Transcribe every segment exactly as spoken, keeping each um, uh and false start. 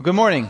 Good morning.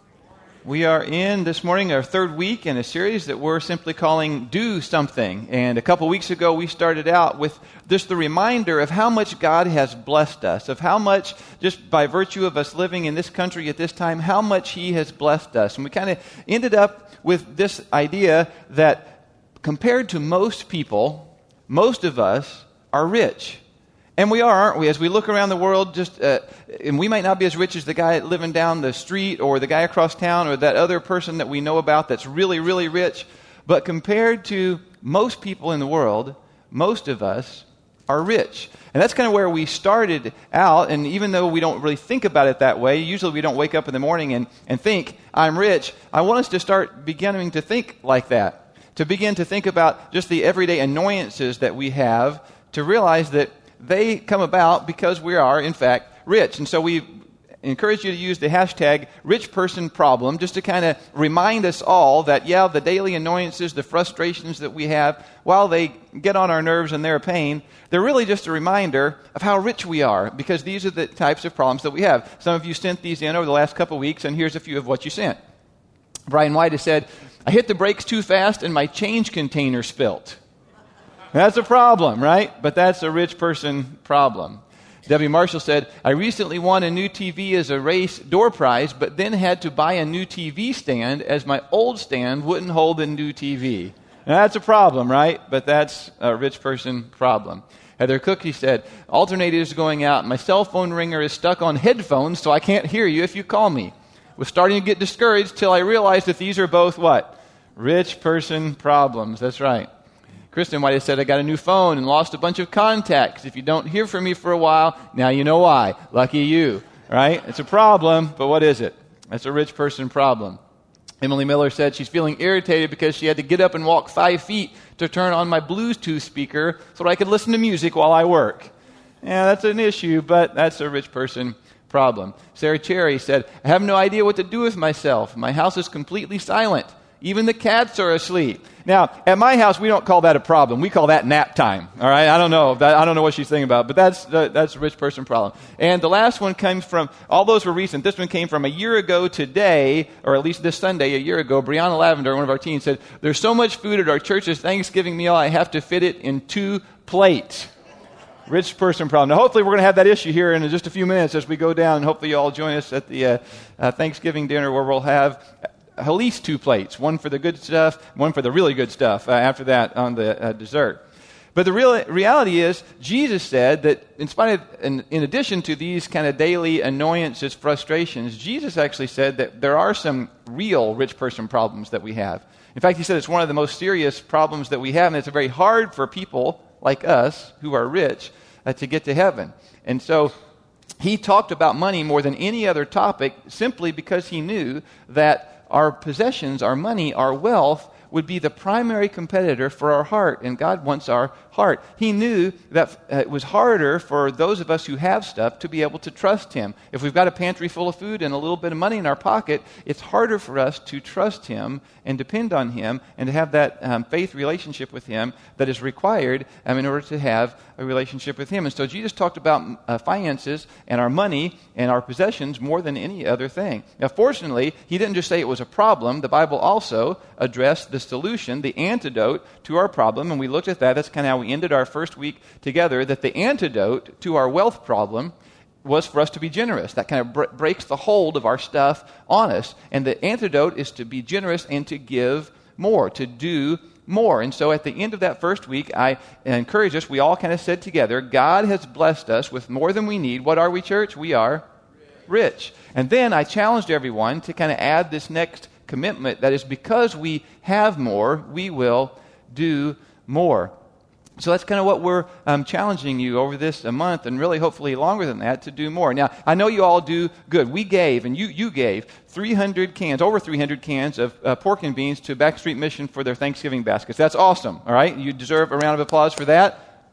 We are in this morning our third week in a series that we're simply calling Do Something. And a couple weeks ago we started out with just the reminder of how much God has blessed us, of how much, just by virtue of us living in this country at this time, how much He has blessed us. And we kind of ended up with this idea that compared to most people, most of us are rich. And we are, aren't we? As we look around the world, just uh, and we might not be as rich as the guy living down the street or the guy across town or that other person that we know about that's really, really rich. But compared to most people in the world, most of us are rich. And that's kind of where we started out. And even though we don't really think about it that way, usually we don't wake up in the morning and, and think, I'm rich. I want us to start beginning to think like that. To begin to think about just the everyday annoyances that we have, to realize that they come about because we are, in fact, rich. And so we encourage you to use the hashtag rich person problem just to kind of remind us all that, yeah, the daily annoyances, the frustrations that we have, while they get on our nerves and they're a pain, they're really just a reminder of how rich we are, because these are the types of problems that we have. Some of you sent these in over the last couple of weeks, and here's a few of what you sent. Brian White has said, I hit the brakes too fast and my change container spilt. That's a problem, right? But that's a rich person problem. Debbie Marshall said, I recently won a new T V as a race door prize, but then had to buy a new T V stand as my old stand wouldn't hold the new T V. Now, that's a problem, right? But that's a rich person problem. Heather Cookie said, alternator is going out. My cell phone ringer is stuck on headphones, so I can't hear you if you call me. Was starting to get discouraged till I realized that these are both what? Rich person problems. That's right. Kristen White has said, I got a new phone and lost a bunch of contacts. If you don't hear from me for a while, now you know why. Lucky you, right? It's a problem, but what is it? That's a rich person problem. Emily Miller said she's feeling irritated because she had to get up and walk five feet to turn on my Bluetooth speaker so that I could listen to music while I work. Yeah, that's an issue, but that's a rich person problem. Sarah Cherry said, I have no idea what to do with myself. My house is completely silent. Even the cats are asleep. Now, at my house, we don't call that a problem. We call that nap time. All right, I don't know. That, I don't know what she's thinking about, but that's uh, that's a rich person problem. And the last one comes from, all those were recent. This one came from a year ago today, or at least this Sunday, a year ago. Brianna Lavender, one of our teens, said, there's so much food at our church's Thanksgiving meal, I have to fit it in two plates. Rich person problem. Now, hopefully, we're going to have that issue here in just a few minutes as we go down, and hopefully, you all join us at the uh, uh, Thanksgiving dinner where we'll have at least two plates, one for the good stuff, one for the really good stuff uh, after that on the uh, dessert. But the real reality is, Jesus said that in spite of, in, in addition to these kind of daily annoyances, frustrations, Jesus actually said that there are some real rich person problems that we have. In fact, he said it's one of the most serious problems that we have, and it's very hard for people like us who are rich uh, to get to heaven. And so he talked about money more than any other topic simply because he knew that our possessions, our money, our wealth would be the primary competitor for our heart, and God wants our heart. He knew that it was harder for those of us who have stuff to be able to trust Him. If we've got a pantry full of food and a little bit of money in our pocket, it's harder for us to trust Him and depend on Him and to have that um, faith relationship with Him that is required um, in order to have a relationship with Him. And so Jesus talked about uh, finances and our money and our possessions more than any other thing. Now, fortunately, He didn't just say it was a problem. The Bible also addressed the solution, the antidote to our problem, and we looked at that. That's kind of how we ended our first week together, that the antidote to our wealth problem was for us to be generous. That kind of br- breaks the hold of our stuff on us. And the antidote is to be generous and to give more, to do more. And so at the end of that first week, I encourage us, we all kind of said together, God has blessed us with more than we need. What are we, church? We are rich. And then I challenged everyone to kind of add this next commitment, that is, because we have more, we will do more. So that's kind of what we're um, challenging you over this a month, and really hopefully longer than that, to do more. Now, I know you all do good. We gave, and you you gave, three hundred cans, over three hundred cans of uh, pork and beans to Backstreet Mission for their Thanksgiving baskets. That's awesome, all right? You deserve a round of applause for that.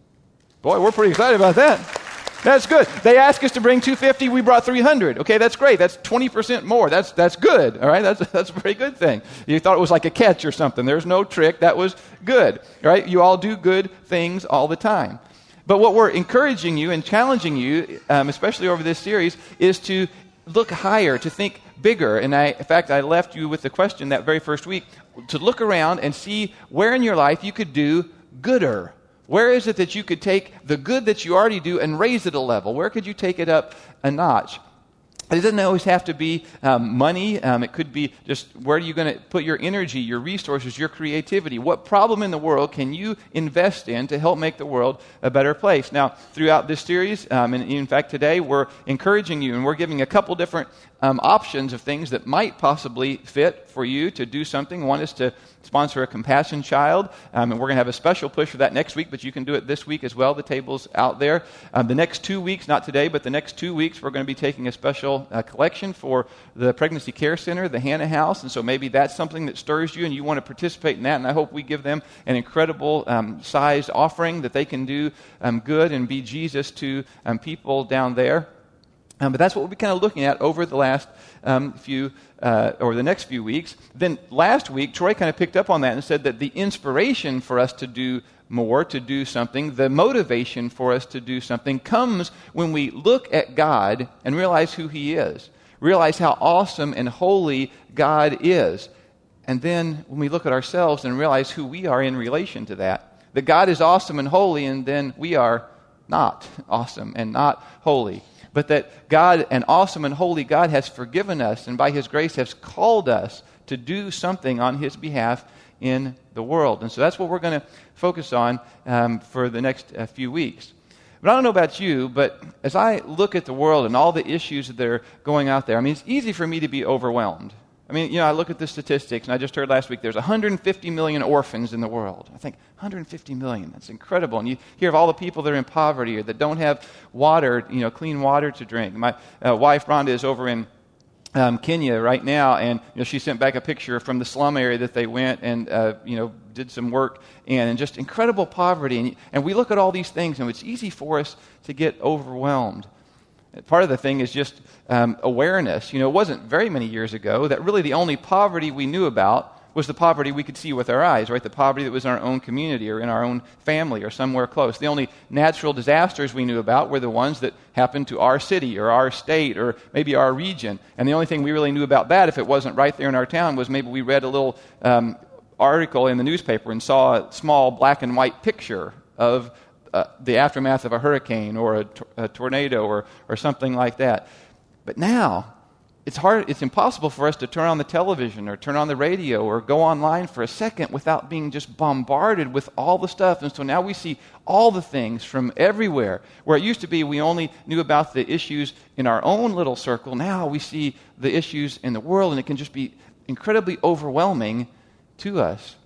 Boy, we're pretty excited about that. That's good. They asked us to bring two hundred fifty. We brought three hundred. Okay, that's great. That's twenty percent more. That's that's good. All right, that's that's a very good thing. You thought it was like a catch or something. There's no trick. That was good. All right, you all do good things all the time. But what we're encouraging you and challenging you, um, especially over this series, is to look higher, to think bigger. And I, in fact, I left you with the question that very first week to look around and see where in your life you could do gooder. Where is it that you could take the good that you already do and raise it a level? Where could you take it up a notch? It doesn't always have to be um, money. Um, it could be just where are you going to put your energy, your resources, your creativity? What problem in the world can you invest in to help make the world a better place? Now, throughout this series, um, and in fact today, we're encouraging you and we're giving a couple different um, options of things that might possibly fit for you to do something. One is to sponsor a compassion child, um, and we're going to have a special push for that next week, but you can do it this week as well. The table's out there. Um, the next two weeks, not today, but the next two weeks, we're going to be taking a special uh, collection for the Pregnancy Care Center, the Hannah House, and so maybe that's something that stirs you and you want to participate in that, and I hope we give them an incredible um, sized offering that they can do um, good and be Jesus to um, people down there. Um, but that's what we'll be kind of looking at over the last um, few, uh, or the next few weeks. Then last week, Troy kind of picked up on that and said that the inspiration for us to do more, to do something, the motivation for us to do something comes when we look at God and realize who He is, realize how awesome and holy God is. And then when we look at ourselves and realize who we are in relation to that, that God is awesome and holy, and then we are not awesome and not holy. But that God, an awesome and holy God, has forgiven us and by His grace has called us to do something on His behalf in the world. And so that's what we're going to focus on um, for the next uh, few weeks. But I don't know about you, but as I look at the world and all the issues that are going out there, I mean, it's easy for me to be overwhelmed. I mean, you know, I look at the statistics, and I just heard last week there's one hundred fifty million orphans in the world. I think one hundred fifty million, that's incredible. And you hear of all the people that are in poverty or that don't have water, you know, clean water to drink. My uh, wife, Rhonda, is over in um, Kenya right now, and you know, she sent back a picture from the slum area that they went and, uh, you know, did some work in, and just incredible poverty. And, and we look at all these things, and it's easy for us to get overwhelmed. Part of the thing is just um, awareness. You know, it wasn't very many years ago that really the only poverty we knew about was the poverty we could see with our eyes, right? The poverty that was in our own community or in our own family or somewhere close. The only natural disasters we knew about were the ones that happened to our city or our state or maybe our region. And the only thing we really knew about that, if it wasn't right there in our town, was maybe we read a little um, article in the newspaper and saw a small black and white picture of Uh, the aftermath of a hurricane or a, tor- a tornado or, or something like that. But now, it's hard, it's impossible for us to turn on the television or turn on the radio or go online for a second without being just bombarded with all the stuff. And so now we see all the things from everywhere. Where it used to be we only knew about the issues in our own little circle, now we see the issues in the world, and it can just be incredibly overwhelming to us.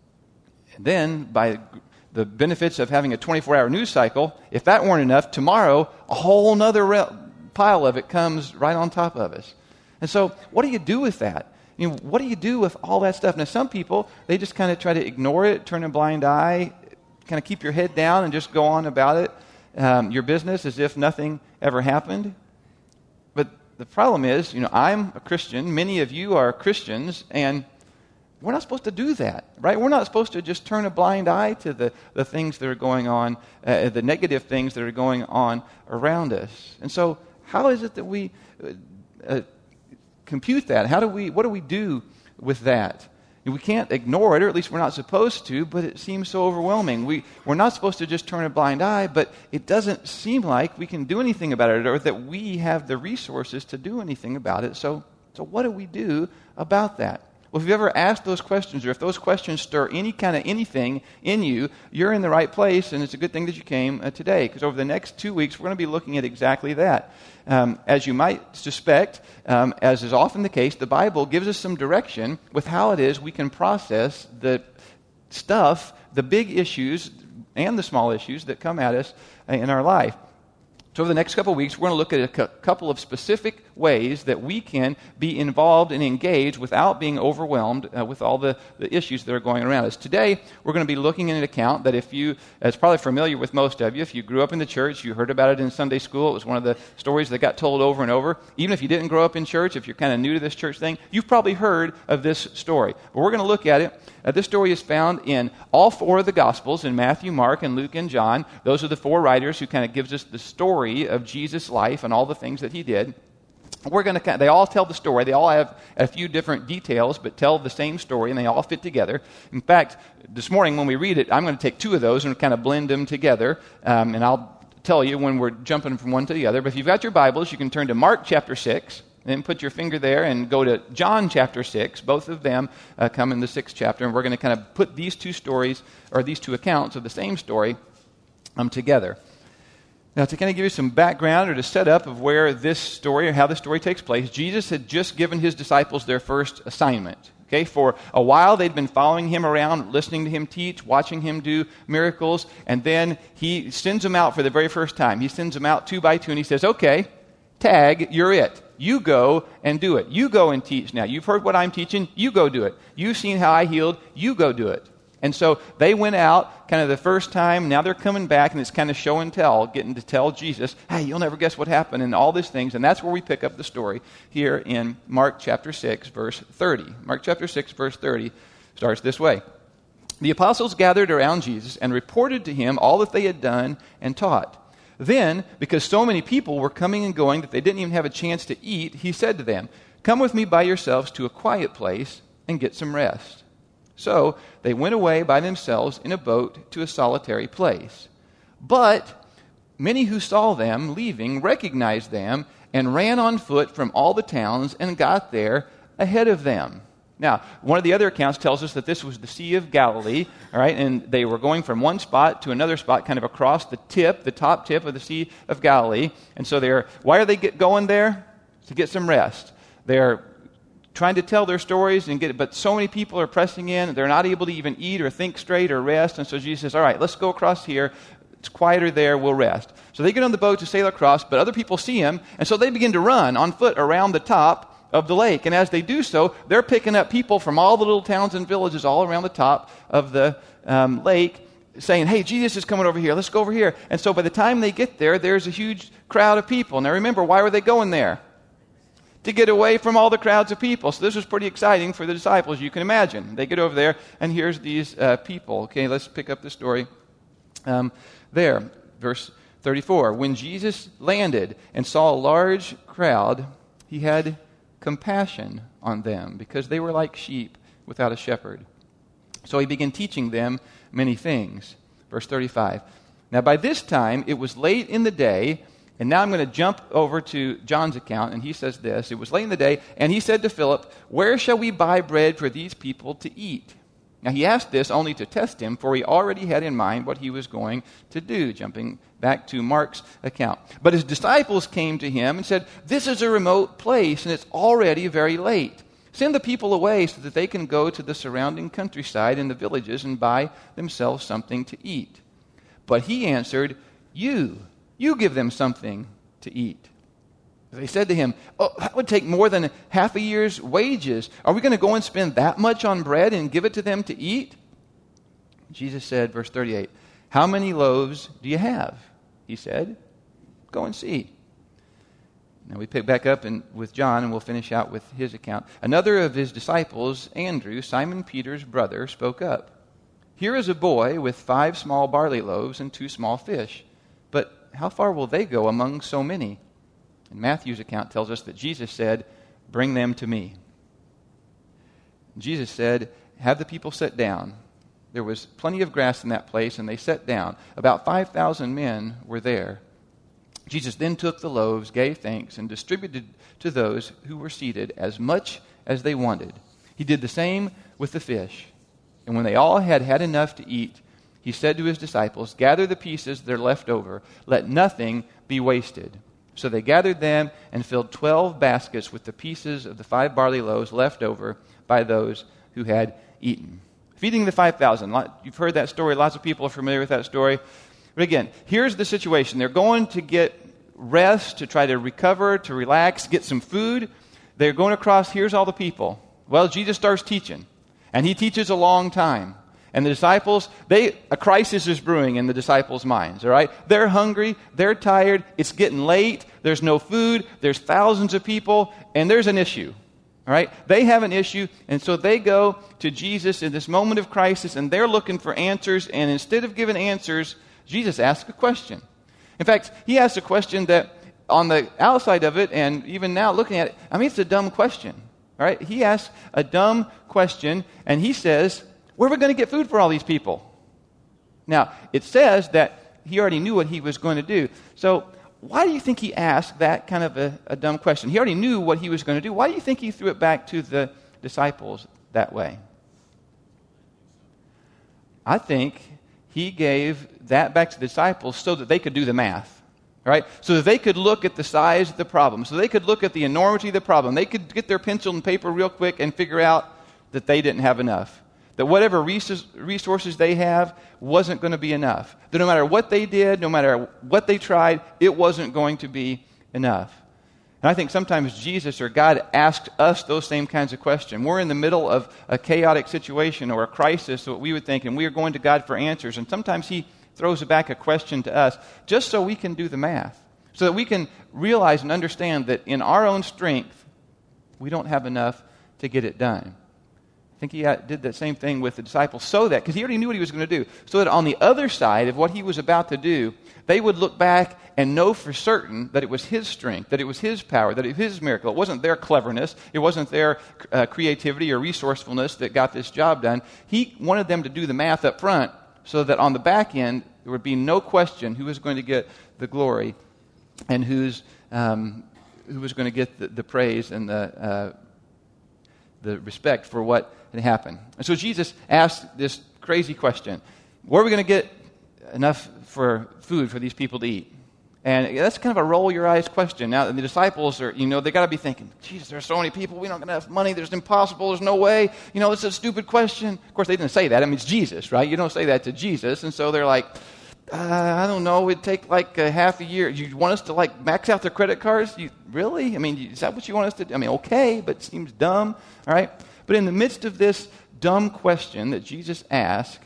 And then, by the benefits of having a twenty-four hour news cycle, if that weren't enough, tomorrow a whole other re- pile of it comes right on top of us. And so what do you do with that? You know, what do you do with all that stuff? Now, some people, they just kind of try to ignore it, turn a blind eye, kind of keep your head down and just go on about it, um, your business, as if nothing ever happened. But the problem is, you know, I'm a Christian, many of you are Christians, and we're not supposed to do that, right? We're not supposed to just turn a blind eye to the, the things that are going on, uh, the negative things that are going on around us. And so how is it that we uh, uh, compute that? How do we? What do we do with that? We can't ignore it, or at least we're not supposed to, but it seems so overwhelming. We, we're not supposed to just turn a blind eye, but it doesn't seem like we can do anything about it, or that we have the resources to do anything about it. So, so what do we do about that? Well, if you've ever asked those questions, or if those questions stir any kind of anything in you, you're in the right place, and it's a good thing that you came uh, today, because over the next two weeks, we're going to be looking at exactly that. Um, as you might suspect, um, as is often the case, the Bible gives us some direction with how it is we can process the stuff, the big issues, and the small issues that come at us uh, in our life. So over the next couple of weeks, we're going to look at a cu- couple of specific ways that we can be involved and engaged without being overwhelmed uh, with all the, the issues that are going around us. Today, we're going to be looking at an account that if you, it's probably familiar with most of you, if you grew up in the church, you heard about it in Sunday school, it was one of the stories that got told over and over. Even if you didn't grow up in church, if you're kind of new to this church thing, you've probably heard of this story. But we're going to look at it. Uh, this story is found in all four of the Gospels, in Matthew, Mark, and Luke, and John. Those are the four writers who kind of gives us the story of Jesus' life and all the things that he did. we're going to, they all tell the story. They all have a few different details, but tell the same story, and they all fit together. In fact, this morning when we read it, I'm going to take two of those and kind of blend them together, um, and I'll tell you when we're jumping from one to the other. But if you've got your Bibles, you can turn to Mark chapter six, then put your finger there and go to John chapter six. Both of them uh, come in the sixth chapter, and we're going to kind of put these two stories, or these two accounts of the same story, um, together. Now, to kind of give you some background or to set up of where this story or how this story takes place, Jesus had just given his disciples their first assignment. Okay, for a while they'd been following him around, listening to him teach, watching him do miracles, and then he sends them out for the very first time. He sends them out two by two, and he says, okay, tag, you're it. You go and do it. You go and teach now. You've heard what I'm teaching. You go do it. You've seen how I healed. You go do it. And so they went out kind of the first time. Now they're coming back, and it's kind of show and tell, getting to tell Jesus, hey, you'll never guess what happened, and all these things. And that's where we pick up the story here in Mark chapter six, verse thirty. Mark chapter six, verse thirty starts this way. The apostles gathered around Jesus and reported to him all that they had done and taught. Then, because so many people were coming and going that they didn't even have a chance to eat, he said to them, come with me by yourselves to a quiet place and get some rest. So they went away by themselves in a boat to a solitary place. But many who saw them leaving recognized them and ran on foot from all the towns and got there ahead of them. Now, one of the other accounts tells us that this was the Sea of Galilee, all right, and they were going from one spot to another spot, kind of across the tip, the top tip of the Sea of Galilee. And so they're, why are they get going there? To get some rest. They're trying to tell their stories and get it, but so many people are pressing in, they're not able to even eat or think straight or rest. And so Jesus says, all right, let's go across here. It's quieter there, we'll rest. So they get on the boat to sail across, but other people see him, and so they begin to run on foot around the top of the lake. And as they do so, they're picking up people from all the little towns and villages all around the top of the um, lake, saying, hey, Jesus is coming over here, let's go over here. And so by the time they get there, there's a huge crowd of people. Now remember, why were they going there? To get away from all the crowds of people. So this was pretty exciting for the disciples, you can imagine. They get over there, and here's these uh, people. Okay, let's pick up the story um, there. Verse thirty-four. When Jesus landed and saw a large crowd, he had compassion on them because they were like sheep without a shepherd. So he began teaching them many things. Verse thirty-five. Now by this time it was late in the day. And now I'm going to jump over to John's account, and he says this. It was late in the day, and he said to Philip, where shall we buy bread for these people to eat? Now he asked this only to test him, for he already had in mind what he was going to do, jumping back to Mark's account. But his disciples came to him and said, this is a remote place, and it's already very late. Send the people away so that they can go to the surrounding countryside and the villages and buy themselves something to eat. But he answered, you You give them something to eat. They said to him, oh, that would take more than half a year's wages. Are we going to go and spend that much on bread and give it to them to eat? Jesus said, verse thirty-eight, how many loaves do you have? He said, go and see. Now we pick back up in, with John, and we'll finish out with his account. Another of his disciples, Andrew, Simon Peter's brother, spoke up. Here is a boy with five small barley loaves and two small fish. But how far will they go among so many? And Matthew's account tells us that Jesus said, bring them to me. Jesus said, have the people sit down. There was plenty of grass in that place, and they sat down. About five thousand men were there. Jesus then took the loaves, gave thanks, and distributed to those who were seated as much as they wanted. He did the same with the fish. And when they all had had enough to eat, he said to his disciples, gather the pieces that are left over. Let nothing be wasted. So they gathered them and filled twelve baskets with the pieces of the five barley loaves left over by those who had eaten. Feeding the five thousand. You've heard that story. Lots of people are familiar with that story. But again, here's the situation. They're going to get rest, to try to recover, to relax, get some food. They're going across. Here's all the people. Well, Jesus starts teaching. And he teaches a long time. And the disciples, they a crisis is brewing in the disciples' minds, all right? They're hungry, they're tired, it's getting late, there's no food, there's thousands of people, and there's an issue, all right? They have an issue, and so they go to Jesus in this moment of crisis, and they're looking for answers, and instead of giving answers, Jesus asks a question. In fact, he asks a question that on the outside of it, and even now looking at it, I mean, it's a dumb question. All right? He asks a dumb question, and he says, where are we going to get food for all these people? Now, it says that he already knew what he was going to do. So why do you think he asked that kind of a, a dumb question? He already knew what he was going to do. Why do you think he threw it back to the disciples that way? I think he gave that back to the disciples so that they could do the math. Right? So that they could look at the size of the problem. So they could look at the enormity of the problem. They could get their pencil and paper real quick and figure out that they didn't have enough. That whatever resources they have wasn't going to be enough. That no matter what they did, no matter what they tried, it wasn't going to be enough. And I think sometimes Jesus or God asks us those same kinds of questions. We're in the middle of a chaotic situation or a crisis, what we would think, and we are going to God for answers. And sometimes He throws back a question to us just so we can do the math, so that we can realize and understand that in our own strength, we don't have enough to get it done. I think he did that same thing with the disciples so that, because he already knew what he was going to do, so that on the other side of what he was about to do, they would look back and know for certain that it was his strength, that it was his power, that it was his miracle. It wasn't their cleverness, it wasn't their uh, creativity or resourcefulness that got this job done. He wanted them to do the math up front so that on the back end, there would be no question who was going to get the glory and who's um, who was going to get the, the praise and the uh, the respect for what had happened. And so Jesus asked this crazy question: where are we going to get enough for food for these people to eat? And that's kind of a roll your eyes question. Now, the disciples are, you know, they got to be thinking, Jesus, there's so many people, we don't have enough money, there's impossible, there's no way, you know, it's a stupid question. Of course, they didn't say that. I mean, it's Jesus, right? You don't say that to Jesus. And so they're like, uh, I don't know, it'd take like a half a year. You want us to like max out their credit cards? You, really? I mean, is that what you want us to do? I mean, okay, but it seems dumb, all right? But in the midst of this dumb question that Jesus asked,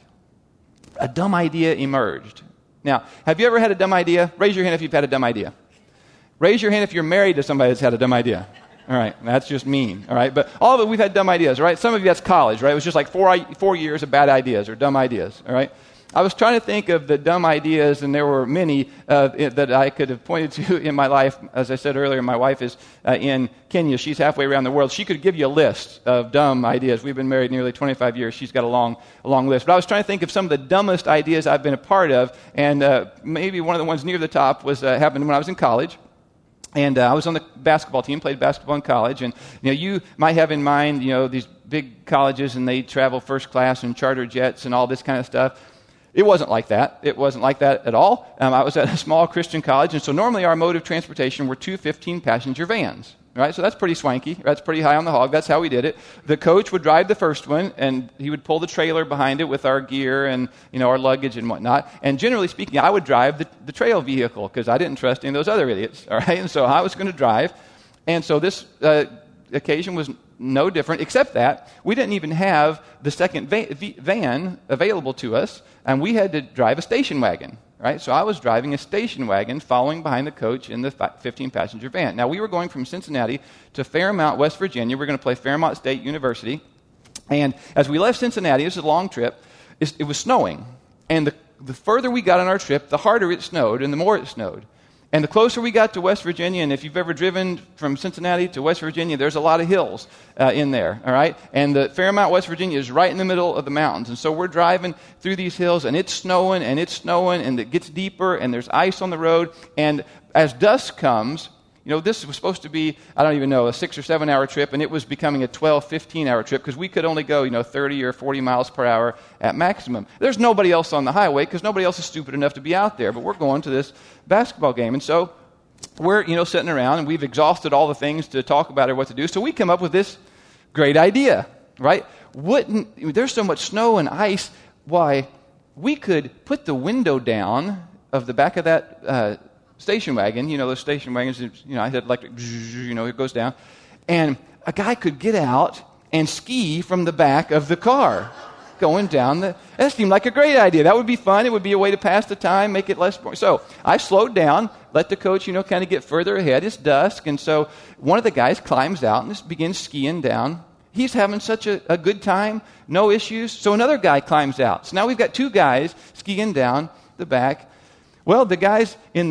a dumb idea emerged. Now, have you ever had a dumb idea? Raise your hand if you've had a dumb idea. Raise your hand if you're married to somebody that's had a dumb idea. All right, that's just mean, all right? But all of it, we've had dumb ideas, right? Some of you, that's college, right? It was just like four, four years of bad ideas or dumb ideas, all right? I was trying to think of the dumb ideas, and there were many uh, that I could have pointed to in my life. As I said earlier, my wife is uh, in Kenya. She's halfway around the world. She could give you a list of dumb ideas. We've been married nearly twenty-five years. She's got a long, a long list. But I was trying to think of some of the dumbest ideas I've been a part of, and uh, maybe one of the ones near the top was uh, happened when I was in college. And uh, I was on the basketball team, played basketball in college, and you know, you might have in mind, you know, these big colleges, and they travel first class and charter jets and all this kind of stuff. It wasn't like that. It wasn't like that at all. Um, I was at a small Christian college, and so normally our mode of transportation were two fifteen-passenger vans, right? So that's pretty swanky. That's pretty high on the hog. That's how we did it. The coach would drive the first one, and he would pull the trailer behind it with our gear and, you know, our luggage and whatnot. And generally speaking, I would drive the, the trail vehicle because I didn't trust any of those other idiots, all right? And so I was going to drive. And so this uh, occasion was no different, except that we didn't even have the second va- van available to us, and we had to drive a station wagon, right? So I was driving a station wagon following behind the coach in the fifteen-passenger van. Now, we were going from Cincinnati to Fairmont, West Virginia. We were going to play Fairmont State University, and as we left Cincinnati, this is a long trip, it was snowing, and the, the further we got on our trip, the harder it snowed and the more it snowed. And the closer we got to West Virginia, and if you've ever driven from Cincinnati to West Virginia, there's a lot of hills uh, in there, all right? And the Fairmont, West Virginia is right in the middle of the mountains. And so we're driving through these hills, and it's snowing, and it's snowing, and it gets deeper, and there's ice on the road. And as dusk comes, you know, this was supposed to be, I don't even know, a six or seven hour trip, and it was becoming a twelve, fifteen hour trip because we could only go, you know, thirty or forty miles per hour at maximum. There's nobody else on the highway because nobody else is stupid enough to be out there, but we're going to this basketball game. And so we're, you know, sitting around, and we've exhausted all the things to talk about or what to do, so we come up with this great idea, right? Wouldn't, I mean, there's so much snow and ice, why, we could put the window down of the back of that uh station wagon, you know, those station wagons, you know, I had electric, you know, it goes down. And a guy could get out and ski from the back of the car going down the, that seemed like a great idea. That would be fun. It would be a way to pass the time, make it less boring. So I slowed down, let the coach, you know, kind of get further ahead. It's dusk. And so one of the guys climbs out and just begins skiing down. He's having such a, a good time, no issues. So another guy climbs out. So now we've got two guys skiing down the back. Well, the guys in the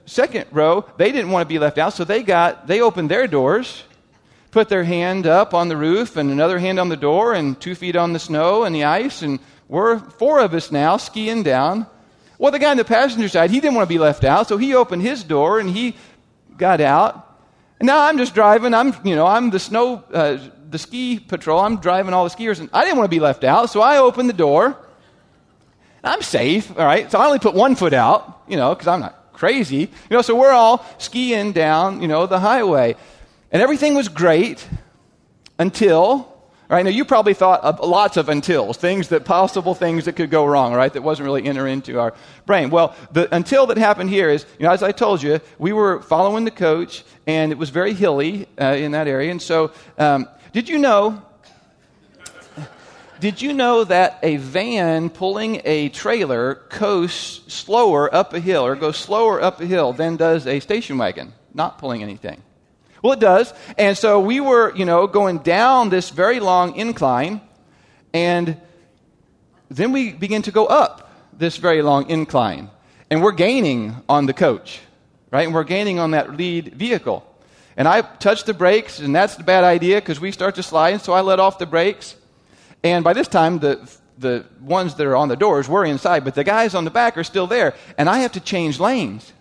second row, they didn't want to be left out, so they got they opened their doors, put their hand up on the roof and another hand on the door and two feet on the snow and the ice, and we're four of us now skiing down. Well, the guy on the passenger side, he didn't want to be left out, so he opened his door and he got out. And now I'm just driving. I'm, you know, I'm the snow, uh, the ski patrol. I'm driving all the skiers, and I didn't want to be left out, so I opened the door. I'm safe, all right? So I only put one foot out, you know, because I'm not crazy. You know, so we're all skiing down, you know, the highway. And everything was great until, right? Now, you probably thought of lots of untils, things that, possible things that could go wrong, right? That wasn't really enter into our brain. Well, the until that happened here is, you know, as I told you, we were following the coach, and it was very hilly uh, in that area. And so, um, did you know... Did you know that a van pulling a trailer coasts slower up a hill or goes slower up a hill than does a station wagon, not pulling anything? Well, it does. And so we were, you know, going down this very long incline, and then we begin to go up this very long incline. And we're gaining on the coach, right? And we're gaining on that lead vehicle. And I touched the brakes, and that's the bad idea because we start to slide, and so I let off the brakes. And by this time, the the ones that are on the doors were inside, but the guys on the back are still there. And I have to change lanes.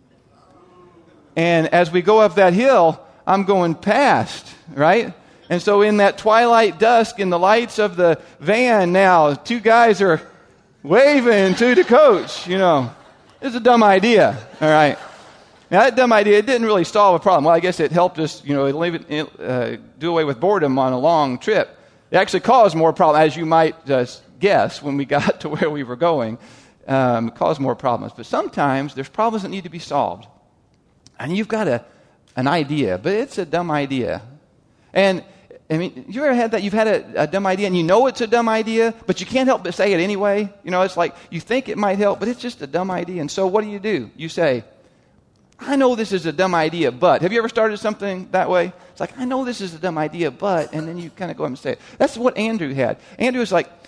And as we go up that hill, I'm going past, right? And so in that twilight dusk, in the lights of the van now, two guys are waving to the coach, you know. It's a dumb idea, all right? Now, that dumb idea, it didn't really solve a problem. Well, I guess it helped us, you know, leave it, uh, do away with boredom on a long trip. It actually caused more problems, as you might uh, guess, when we got to where we were going. Um, it caused more problems. But sometimes there's problems that need to be solved. And you've got a, an idea, but it's a dumb idea. And, I mean, you ever had that? You've had a, a dumb idea, and you know it's a dumb idea, but you can't help but say it anyway. You know, it's like you think it might help, but it's just a dumb idea. And so what do you do? You say, I know this is a dumb idea, but. Have you ever started something that way? It's like, I know this is a dumb idea, but. And then you kind of go up and say it. That's what Andrew had. Andrew was like,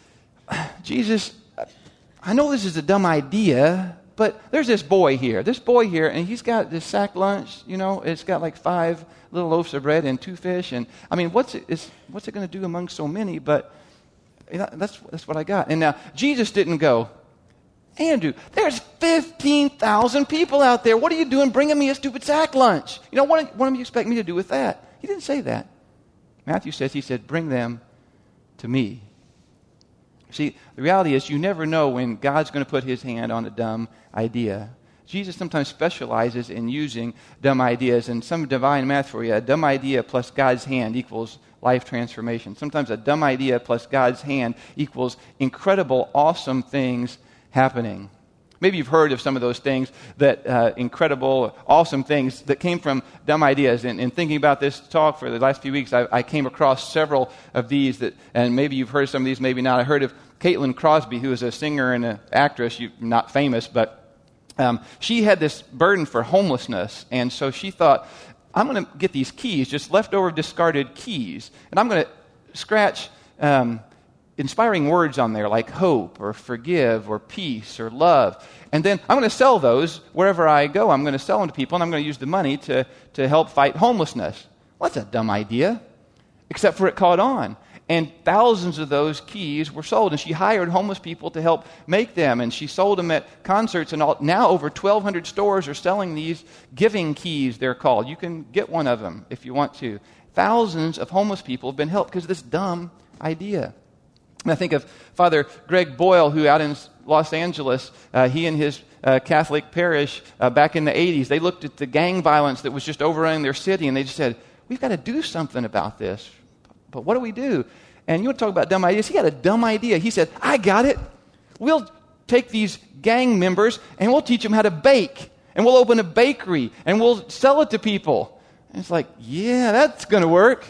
Jesus, I know this is a dumb idea, but there's this boy here. This boy here, and he's got this sack lunch, you know. It's got like five little loaves of bread and two fish. And, I mean, what's it, is, what's it going to do among so many? But you know, that's, that's what I got. And now, Jesus didn't go, Andrew, there's fifteen thousand people out there. What are you doing bringing me a stupid sack lunch? You know, what, what do you expect me to do with that? He didn't say that. Matthew says, he said, bring them to me. See, the reality is you never know when God's going to put his hand on a dumb idea. Jesus sometimes specializes in using dumb ideas, and some divine math for you. A dumb idea plus God's hand equals life transformation. Sometimes a dumb idea plus God's hand equals incredible, awesome things happening. Maybe you've heard of some of those things, that uh, incredible, awesome things that came from dumb ideas. And, and thinking about this talk for the last few weeks, I, I came across several of these that, and maybe you've heard of some of these, maybe not. I heard of Caitlin Crosby, who is a singer and an actress, you, not famous, but um, she had this burden for homelessness. And so she thought, I'm going to get these keys, just leftover discarded keys, and I'm going to scratch Um, inspiring words on there like hope or forgive or peace or love. And then I'm going to sell those wherever I go. I'm going to sell them to people, and I'm going to use the money to, to help fight homelessness. Well, that's a dumb idea, except for it caught on. And thousands of those keys were sold, and she hired homeless people to help make them, and she sold them at concerts, and all. Now over twelve hundred stores are selling these giving keys, they're called. You can get one of them if you want to. Thousands of homeless people have been helped because of this dumb idea. And I think of Father Greg Boyle, who out in Los Angeles, uh, he and his uh, Catholic parish uh, back in the eighties, they looked at the gang violence that was just overrunning their city, and they just said, we've got to do something about this. But what do we do? And you want to talk about dumb ideas? He had a dumb idea. He said, I got it. We'll take these gang members, and we'll teach them how to bake, and we'll open a bakery, and we'll sell it to people. And it's like, yeah, that's going to work.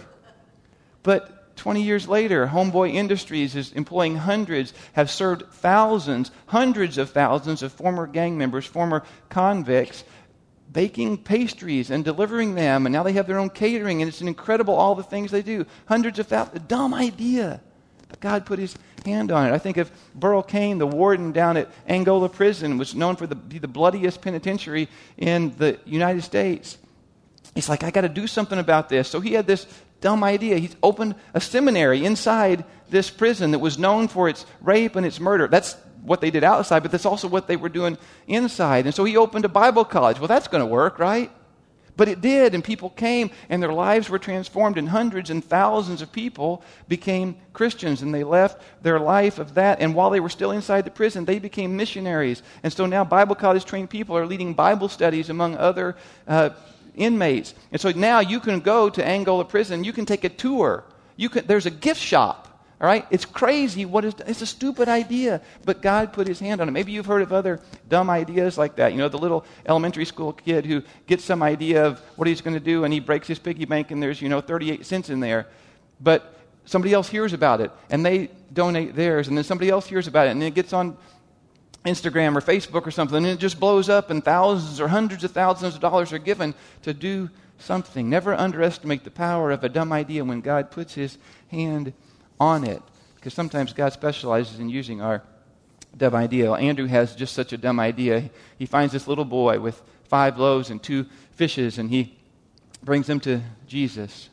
But twenty years later, Homeboy Industries is employing hundreds, have served thousands, hundreds of thousands of former gang members, former convicts, baking pastries and delivering them, and now they have their own catering, and it's incredible all the things they do. Hundreds of thousands. Dumb idea. But God put his hand on it. I think of Burl Cain, the warden down at Angola Prison, was known for the, be the bloodiest penitentiary in the United States. He's like, I got to do something about this. So he had this dumb idea. He's opened a seminary inside this prison that was known for its rape and its murder. That's what they did outside, but that's also what they were doing inside. And so he opened a Bible college. Well, that's going to work, right? But it did, and people came, and their lives were transformed, and hundreds and thousands of people became Christians, and they left their life of that. And while they were still inside the prison, they became missionaries. And so now Bible college-trained people are leading Bible studies among other uh, inmates. And so now you can go to Angola Prison, you can take a tour. You can, there's a gift shop. All right? It's crazy. What is, it's a stupid idea, but God put his hand on it. Maybe you've heard of other dumb ideas like that. You know, the little elementary school kid who gets some idea of what he's going to do, and he breaks his piggy bank, and there's, you know, thirty-eight cents in there. But somebody else hears about it, and they donate theirs, and then somebody else hears about it, and it gets on Instagram or Facebook or something, and it just blows up, and thousands or hundreds of thousands of dollars are given to do something. Never underestimate the power of a dumb idea when God puts his hand on it, because sometimes God specializes in using our dumb idea. Andrew has just such a dumb idea. He finds this little boy with five loaves and two fishes, and he brings them to Jesus.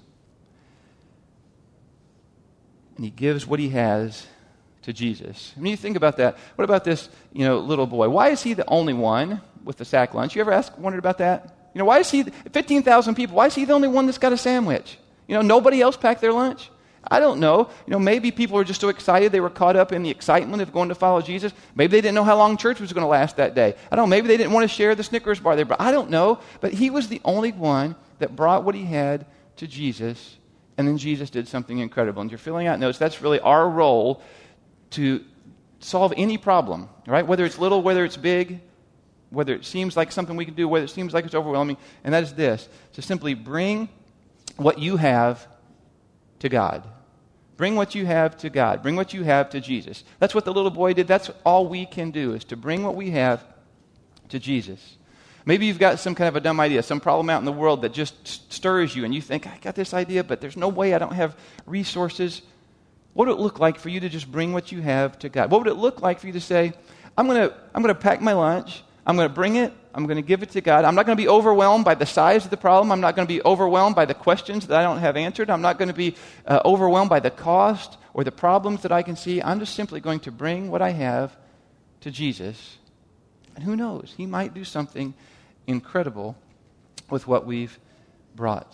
And he gives what he has to Jesus. I mean, you think about that. What about this, you know, little boy? Why is he the only one with the sack lunch? You ever ask, wondered about that? You know, why is he, fifteen thousand people, why is he the only one that's got a sandwich? You know, nobody else packed their lunch? I don't know. You know, maybe people were just so excited they were caught up in the excitement of going to follow Jesus. Maybe they didn't know how long church was going to last that day. I don't know. Maybe they didn't want to share the Snickers bar they brought. I don't know. But he was the only one that brought what he had to Jesus, and then Jesus did something incredible. And you're filling out notes. That's really our role to solve any problem, right? Whether it's little, whether it's big, whether it seems like something we can do, whether it seems like it's overwhelming. And that is this: to simply bring what you have to God. Bring what you have to God. Bring what you have to Jesus. That's what the little boy did. That's all we can do, is to bring what we have to Jesus. Maybe you've got some kind of a dumb idea, some problem out in the world that just stirs you, and you think, I got this idea, but there's no way, I don't have resources. What would it look like for you to just bring what you have to God? What would it look like for you to say, I'm going to I'm going to pack my lunch, I'm going to bring it, I'm going to give it to God. I'm not going to be overwhelmed by the size of the problem. I'm not going to be overwhelmed by the questions that I don't have answered. I'm not going to be uh, overwhelmed by the cost or the problems that I can see. I'm just simply going to bring what I have to Jesus. And who knows? He might do something incredible with what we've brought.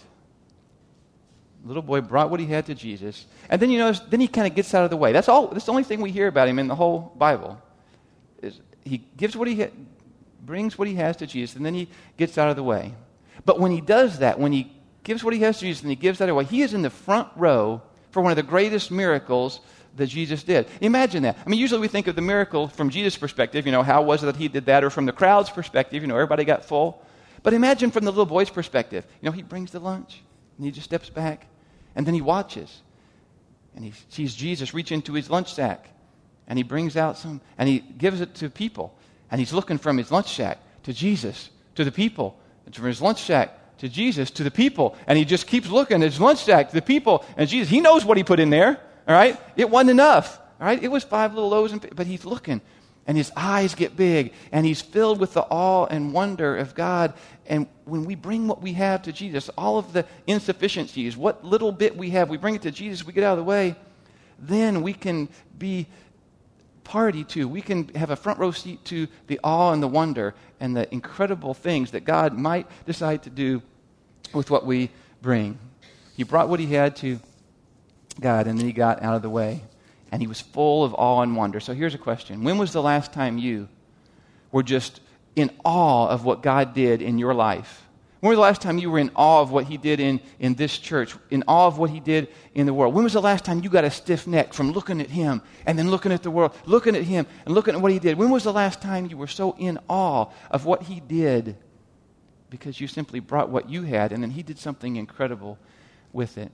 The little boy brought what he had to Jesus. And then, you notice, then he kind of gets out of the way. That's all. That's the only thing we hear about him in the whole Bible. Is he gives what he had, brings what he has to Jesus, and then he gets out of the way. But when he does that, when he gives what he has to Jesus and he gives that away, he is in the front row for one of the greatest miracles that Jesus did. Imagine that. I mean, usually we think of the miracle from Jesus' perspective, you know, how was it that he did that? Or from the crowd's perspective, you know, everybody got full. But imagine from the little boy's perspective. You know, he brings the lunch, and he just steps back, and then he watches. And he sees Jesus reach into his lunch sack, and he brings out some, and he gives it to people. And he's looking from his lunch sack to Jesus, to the people, and from his lunch sack to Jesus, to the people. And he just keeps looking at his lunch sack to the people and Jesus. He knows what he put in there, all right? It wasn't enough, all right? It was five little loaves, and, but he's looking, and his eyes get big, and he's filled with the awe and wonder of God. And when we bring what we have to Jesus, all of the insufficiencies, what little bit we have, we bring it to Jesus, we get out of the way, then we can be party to, we can have a front row seat to the awe and the wonder and the incredible things that God might decide to do with what we bring. He brought what he had to God, and then he got out of the way, and he was full of awe and wonder. So here's a question. When was the last time you were just in awe of what God did in your life? When was the last time you were in awe of what he did in, in this church, in awe of what he did in the world? When was the last time you got a stiff neck from looking at him and then looking at the world, looking at him and looking at what he did? When was the last time you were so in awe of what he did because you simply brought what you had and then he did something incredible with it?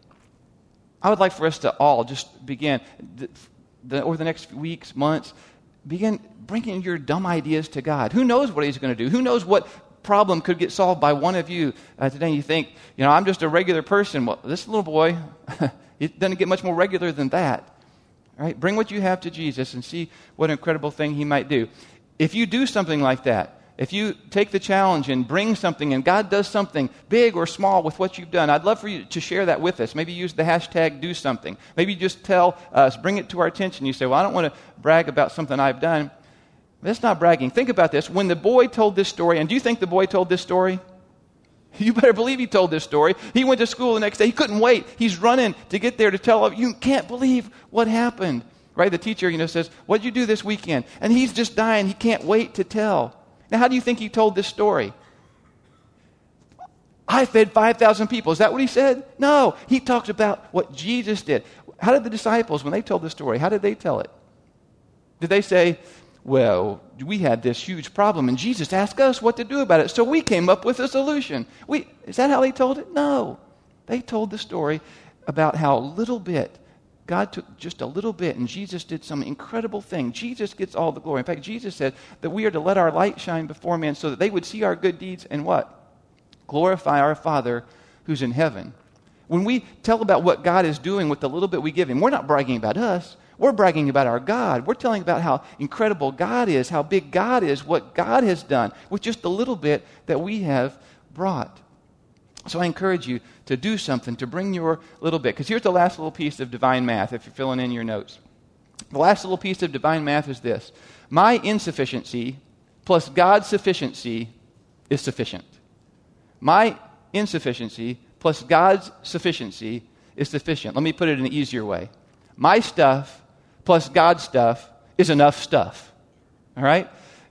I would like for us to all just begin, the, the, over the next weeks, months, begin bringing your dumb ideas to God. Who knows what he's going to do? Who knows what problem could get solved by one of you uh, today? You think, you know, I'm just a regular person. Well, this little boy, it doesn't get much more regular than that. All right? Bring what you have to Jesus and see what incredible thing he might do. If you do something like that, if you take the challenge and bring something and God does something big or small with what you've done, I'd love for you to share that with us. Maybe use the hashtag do something. Maybe just tell us, bring it to our attention. You say, well, I don't want to brag about something I've done. That's not bragging. Think about this. When the boy told this story, and do you think the boy told this story? You better believe he told this story. He went to school the next day. He couldn't wait. He's running to get there to tell them, you can't believe what happened. Right? The teacher, you know, says, what did you do this weekend? And he's just dying. He can't wait to tell. Now, how do you think he told this story? I fed five thousand people. Is that what he said? No. He talked about what Jesus did. How did the disciples, when they told the story, how did they tell it? Did they say, well, we had this huge problem, and Jesus asked us what to do about it, so we came up with a solution. We, is that how they told it? No. They told the story about how a little bit, God took just a little bit, and Jesus did some incredible thing. Jesus gets all the glory. In fact, Jesus said that we are to let our light shine before men so that they would see our good deeds and what? Glorify our Father who's in heaven. When we tell about what God is doing with the little bit we give him, we're not bragging about us. We're bragging about our God. We're telling about how incredible God is, how big God is, what God has done with just the little bit that we have brought. So I encourage you to do something, to bring your little bit. Because here's the last little piece of divine math, if you're filling in your notes. The last little piece of divine math is this. My insufficiency plus God's sufficiency is sufficient. My insufficiency plus God's sufficiency is sufficient. Let me put it in an easier way. My stuff plus God's stuff is enough stuff. All right?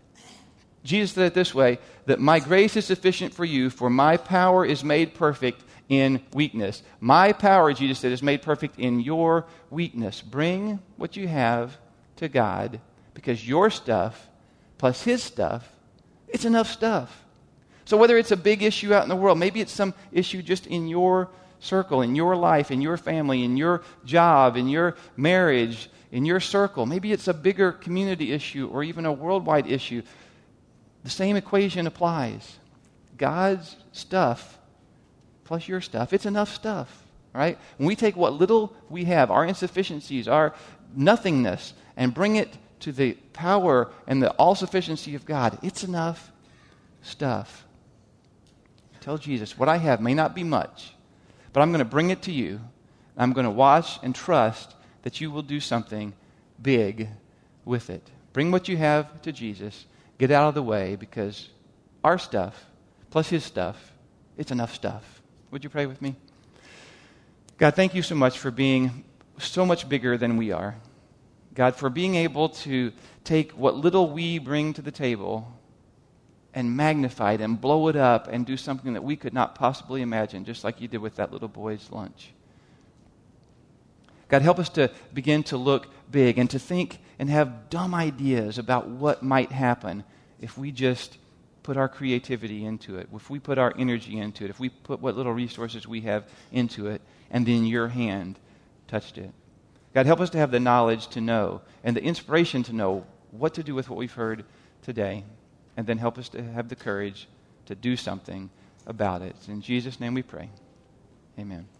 Jesus said it this way, that my grace is sufficient for you, for my power is made perfect in weakness. My power, Jesus said, is made perfect in your weakness. Bring what you have to God, because your stuff plus his stuff, it's enough stuff. So whether it's a big issue out in the world, maybe it's some issue just in your circle, in your life, in your family, in your job, in your marriage, in your circle. Maybe it's a bigger community issue or even a worldwide issue. The same equation applies. God's stuff plus your stuff, it's enough stuff, right? When we take what little we have, our insufficiencies, our nothingness, and bring it to the power and the all-sufficiency of God, it's enough stuff. Tell Jesus, what I have may not be much, but I'm going to bring it to you. I'm going to watch and trust that you will do something big with it. Bring what you have to Jesus. Get out of the way, because our stuff plus his stuff, it's enough stuff. Would you pray with me? God, thank you so much for being so much bigger than we are. God, for being able to take what little we bring to the table and magnify it and blow it up and do something that we could not possibly imagine, just like you did with that little boy's lunch. God, help us to begin to look big and to think and have dumb ideas about what might happen if we just put our creativity into it, if we put our energy into it, if we put what little resources we have into it, and then your hand touched it. God, help us to have the knowledge to know and the inspiration to know what to do with what we've heard today, and then help us to have the courage to do something about it. In Jesus' name we pray. Amen.